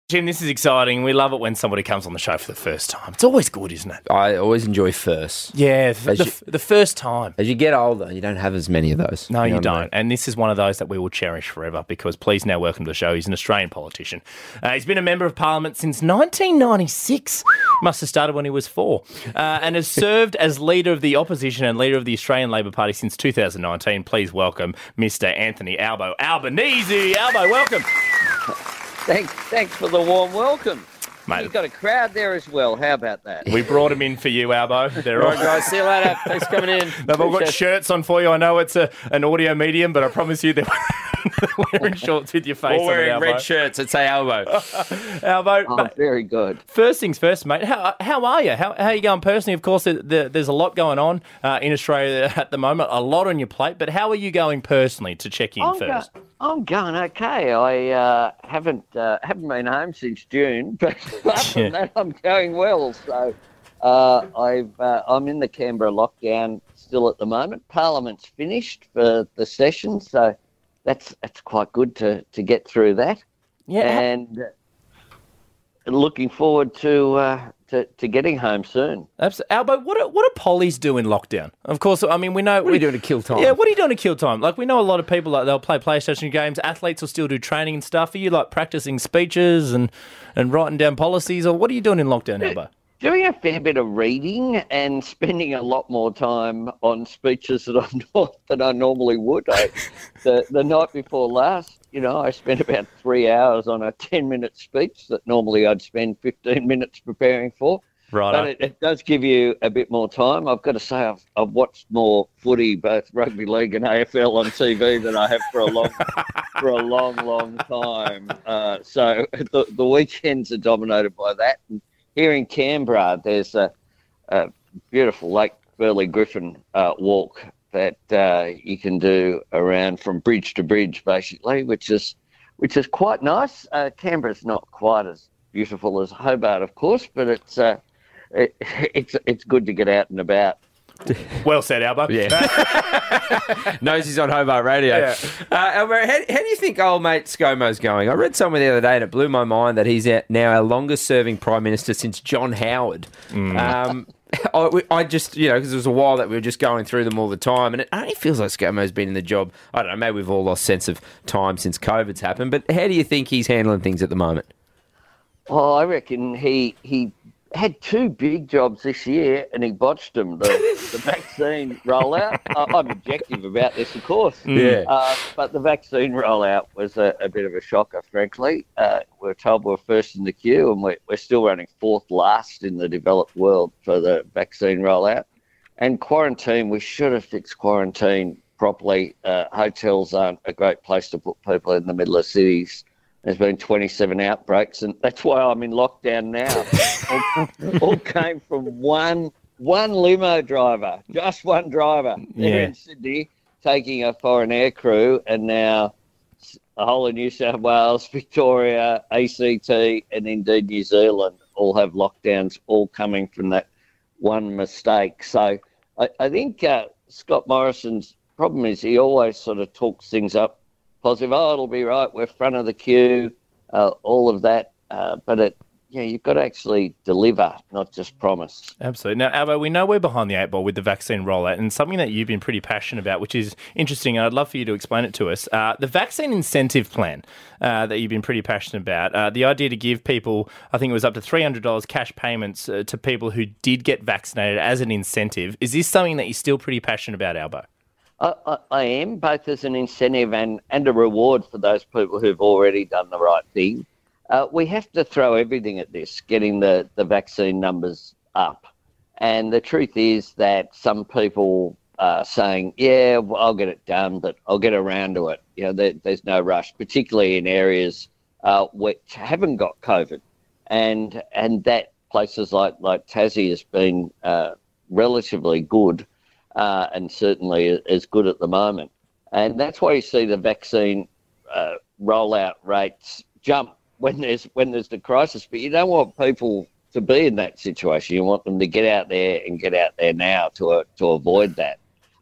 Jim, this is exciting. We love it when somebody comes on the show for the first time. It's always good, isn't it? I always enjoy firsts. Yeah, the first time. As you get older, you don't have as many of those. No, you don't. And this is one of those that we will cherish forever because please now welcome to the show. He's an Australian politician. He's been a member of Parliament since 1996. Must have started when he was 4. And has served as leader of the opposition and leader of the Australian Labor Party since 2019. Please welcome Mr. Anthony Albo Albanese. Albo, welcome. Thanks for the warm welcome. Mate, You've got a crowd there as well. How about that? we brought him in for you, Albo. They're All right, guys. See you later. Thanks for coming in. They've all got shirts on for you. I know it's an audio medium, but I promise you they're wearing shorts with your face All on it, wearing Albo. red shirts that say Albo. Albo, Oh, mate, very good. first things first, mate. How are you? How are you going personally? Of course, there's a lot going on in Australia at the moment, a lot on your plate. But how are you going personally to check in first? I'm going okay. I haven't been home since June, but apart from that, I'm going well. So I'm in the Canberra lockdown still at the moment. Parliament's finished for the session, so that's quite good to get through that. Yeah. And looking forward to getting home soon. Albo, what do pollies do in lockdown? Of course, I mean, we know... What are you doing to kill time? Yeah, what are you doing to kill time? Like, we know a lot of people, like, they'll play PlayStation games, athletes will still do training and stuff. Are you, like, practising speeches and writing down policies, or what are you doing in lockdown, Albo? Doing a fair bit of reading and spending a lot more time on speeches than I normally would. The night before last, I spent about 3 hours on a 10-minute speech that normally I'd spend 15 minutes preparing for. Right. But it does give you a bit more time. I've got to say I've watched more footy, both rugby league and AFL on TV than I have for a long time. So the weekends are dominated by that. And here in Canberra, there's a beautiful Lake Burley Griffin walk that you can do around from bridge to bridge, basically, which is quite nice. Canberra's not quite as beautiful as Hobart, of course, but it's good to get out and about. Well said, Albo. Yeah. Knows he's on Hobart Radio. Yeah. Albo, how do you think old mate ScoMo's going? I read somewhere the other day and it blew my mind that he's now our longest serving Prime Minister since John Howard. I just, because there was a while that we were just going through them all the time, and it only feels like ScoMo's been in the job. I don't know, maybe we've all lost sense of time since COVID's happened, but how do you think he's handling things at the moment? Well, I reckon he had 2 big jobs this year and he botched them. The vaccine rollout. I'm objective about this, of course. Yeah. But the vaccine rollout was a bit of a shocker, frankly. We're told we're first in the queue and we're still running 4th last in the developed world for the vaccine rollout. And quarantine, we should have fixed quarantine properly. Hotels aren't a great place to put people in the middle of cities. There's been 27 outbreaks, and that's why I'm in lockdown now. all came from one limo driver, just one driver there in Sydney, taking a foreign air crew, and now the whole of New South Wales, Victoria, ACT, and indeed New Zealand all have lockdowns, all coming from that one mistake. So I think Scott Morrison's problem is he always sort of talks things up positive. Oh, it'll be right. We're front of the queue, all of that. But you've got to actually deliver, not just promise. Absolutely. Now, Albo, we know we're behind the 8 ball with the vaccine rollout, and something that you've been pretty passionate about, which is interesting, and I'd love for you to explain it to us. The vaccine incentive plan that you've been pretty passionate about, the idea to give people, I think it was up to $300 cash payments to people who did get vaccinated as an incentive. Is this something that you're still pretty passionate about, Albo? I am, both as an incentive and a reward for those people who've already done the right thing. We have to throw everything at this, getting the vaccine numbers up. And the truth is that some people are saying, well, I'll get it done, but I'll get around to it. There's no rush, particularly in areas which haven't got COVID. And that places like Tassie has been relatively good. And certainly is good at the moment. And that's why you see the vaccine rollout rates jump when there's the crisis. But you don't want people to be in that situation. You want them to get out there and get out there now to avoid that.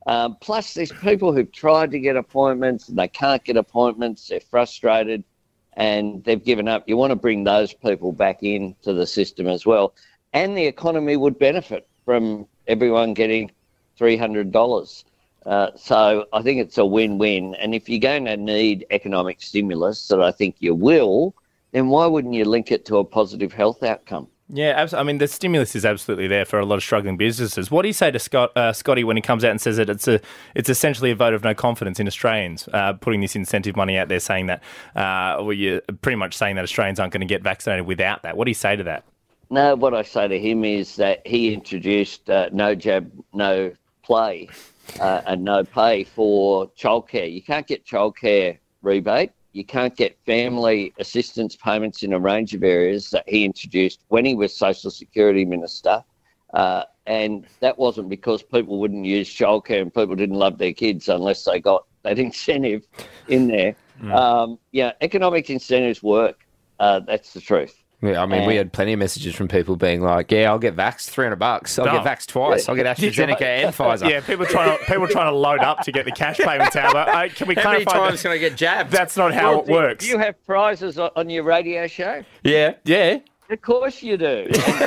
Plus, there's people who've tried to get appointments and they can't get appointments. They're frustrated. and they've given up. You want to bring those people back into the system as well. And the economy would benefit from everyone getting $300. So I think it's a win-win. And if you're going to need economic stimulus, that I think you will, then why wouldn't you link it to a positive health outcome? Yeah, I mean, the stimulus is absolutely there for a lot of struggling businesses. What do you say to Scotty when he comes out and says that it's essentially a vote of no confidence in Australians, putting this incentive money out there, saying that, you're pretty much saying that Australians aren't going to get vaccinated without that? What do you say to that? No, what I say to him is that he introduced no jab, no play, and no pay for childcare. You can't get childcare rebate. You can't get family assistance payments in a range of areas that he introduced when he was Social Security Minister. And that wasn't because people wouldn't use childcare and people didn't love their kids unless they got that incentive in there. Economic incentives work. That's the truth. Yeah, I mean, we had plenty of messages from people being like, "Yeah, I'll get vaxxed, $300. I'll get vaxxed twice. I'll get AstraZeneca and Pfizer." Yeah, people trying to load up to get the cash payments out. But can we How many clarify times can I get jabbed? that's not how it works? Do you have prizes on your radio show? Yeah. Of course you do.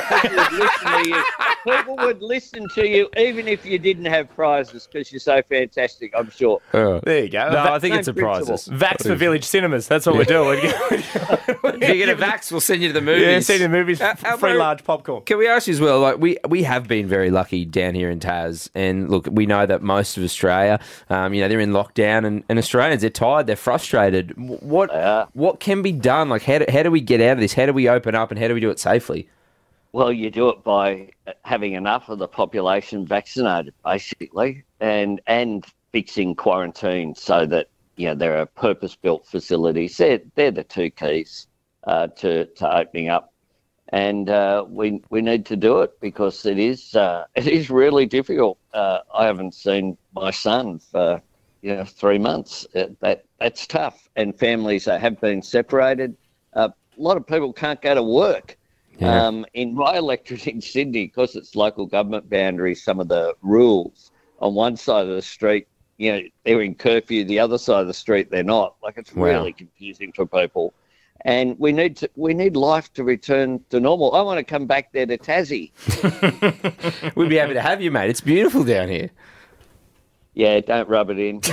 And people would listen to you even if you didn't have prizes because you're so fantastic, I'm sure. There you go. No, I think it's a prizes. Vax for Village Cinemas. That's what we're doing. If you get a vax, we'll send you to the movies. Yeah, see the movies for free large popcorn. Can we ask you as well, like we have been very lucky down here in Tas, and look, we know that most of Australia, they're in lockdown, and Australians, they're tired, they're frustrated. What can be done? Like, how do we get out of this? How do we open up, and how do we do it safely? Well, you do it by having enough of the population vaccinated, basically, and fixing quarantine so that there are purpose-built facilities. They're the two keys to opening up, and we need to do it because it is really difficult. I haven't seen my son for 3 months. That's tough, and families have been separated. A lot of people can't go to work. Yeah. In my electorate in Sydney, because it's local government boundaries, some of the rules on one side of the street, they're in curfew. The other side of the street, they're not. Like, it's really confusing for people. And we need life to return to normal. I want to come back there to Tassie. We'd be happy to have you, mate. It's beautiful down here. Yeah, don't rub it in.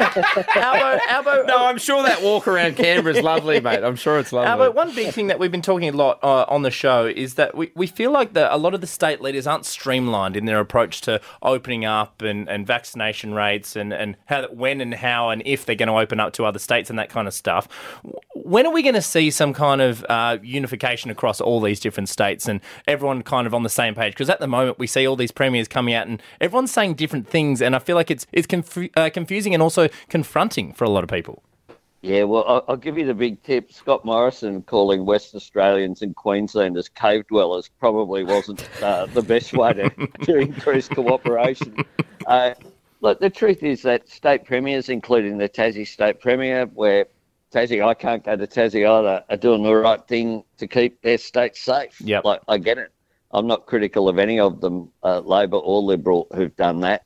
Albo, no, I'm sure that walk around Canberra is lovely, mate. I'm sure it's lovely. Albo, one big thing that we've been talking a lot on the show is that we feel like a lot of the state leaders aren't streamlined in their approach to opening up and vaccination rates and when and how and if they're going to open up to other states and that kind of stuff. When are we going to see some kind of unification across all these different states and everyone kind of on the same page? Because at the moment we see all these premiers coming out and everyone's saying different things, and I feel like it's confusing and also confronting for a lot of people. Yeah, well, I'll give you the big tip. Scott Morrison calling West Australians and Queenslanders cave dwellers probably wasn't the best way to increase cooperation. Look, the truth is that state premiers, including the Tassie State Premier, where Tassie, I can't go to Tassie either, are doing the right thing to keep their state safe. Yep. Like, I get it. I'm not critical of any of them, Labor or Liberal, who've done that.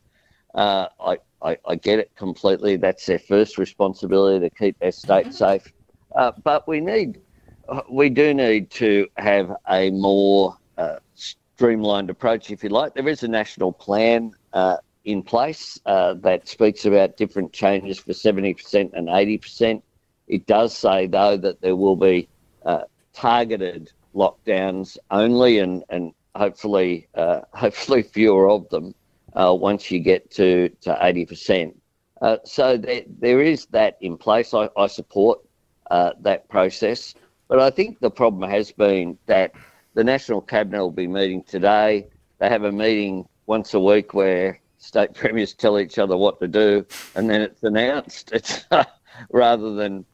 I get it completely. That's their first responsibility, to keep their state safe. But we do need to have a more streamlined approach, if you like. There is a national plan in place that speaks about different changes for 70% and 80%. It does say, though, that there will be targeted lockdowns only, and hopefully fewer of them. Once you get to 80%. So there is that in place. I support that process. But I think the problem has been that the National Cabinet will be meeting today. They have a meeting once a week where state premiers tell each other what to do, and then it's announced. It's rather than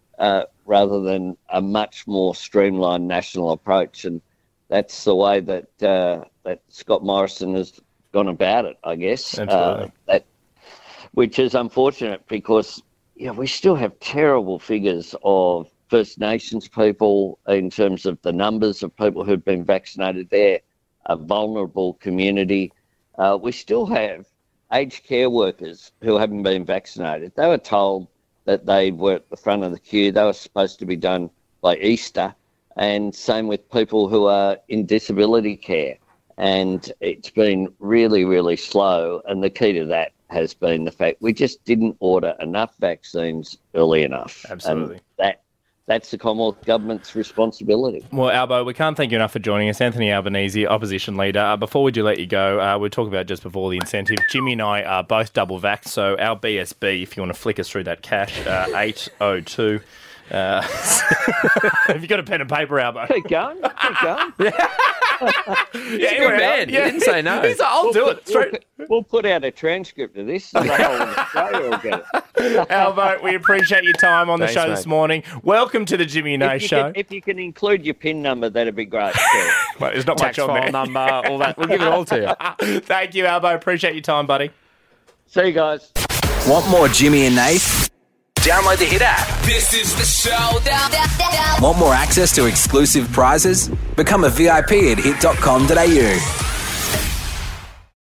a much more streamlined national approach. And that's the way that Scott Morrison has gone about it, I guess. Which is unfortunate because we still have terrible figures of First Nations people in terms of the numbers of people who've been vaccinated. They're a vulnerable community. We still have aged care workers who haven't been vaccinated. They were told that they were at the front of the queue. They were supposed to be done by Easter, and same with people who are in disability care. And it's been really, really slow. And the key to that has been the fact we just didn't order enough vaccines early enough. Absolutely. And that's the Commonwealth Government's responsibility. Well, Albo, we can't thank you enough for joining us. Anthony Albanese, Opposition Leader. Before we do let you go, we'll talk about just before the incentive. Jimmy and I are both double vaxxed, so our BSB, if you want to flick us through that cash, 802. Have you got a pen and paper, Albo? Keep going. He's a good man. He didn't say no. He's like, I'll do it. Straight. We'll put out a transcript of this, and the whole of Australia will get it. Albo, we appreciate your time on the show this morning. Welcome to the Jimmy and Nath Show. If you can include your PIN number, that'd be great. Well, there's not Tax much on file there. number, all that. We'll give it all to you. Thank you, Albo. Appreciate your time, buddy. See you guys. Want more Jimmy and Nath? Download the Hit app. This is the showdown. Want more access to exclusive prizes? Become a VIP at hit.com.au.